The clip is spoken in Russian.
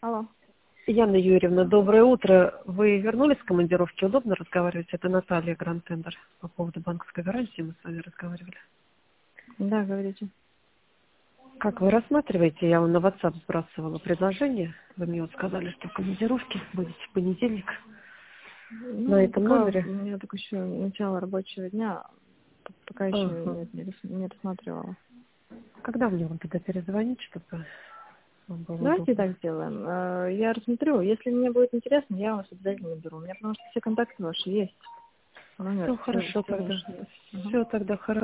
Алло. Яна Юрьевна, доброе утро. Вы вернулись с командировки? Удобно разговаривать? Это Наталья Гранд-Тендер. По поводу банковской гарантии мы с вами разговаривали. Да, говорите. Как вы рассматриваете? Я вам на WhatsApp сбрасывала предложение. Вы мне вот сказали, что в командировке будете в понедельник на Ну, этом пока у номере. меня только еще начало рабочего дня, пока еще Ага. не рассматривала. Когда мне вам тогда перезвонить, чтобы вам было Давайте удобно? так сделаем. Я рассмотрю. Если мне будет интересно, я вас обязательно наберу. У меня потому что все контакты ваши есть. Номер, Все хорошо все тогда. ваши есть. Ага. Все тогда хорошо.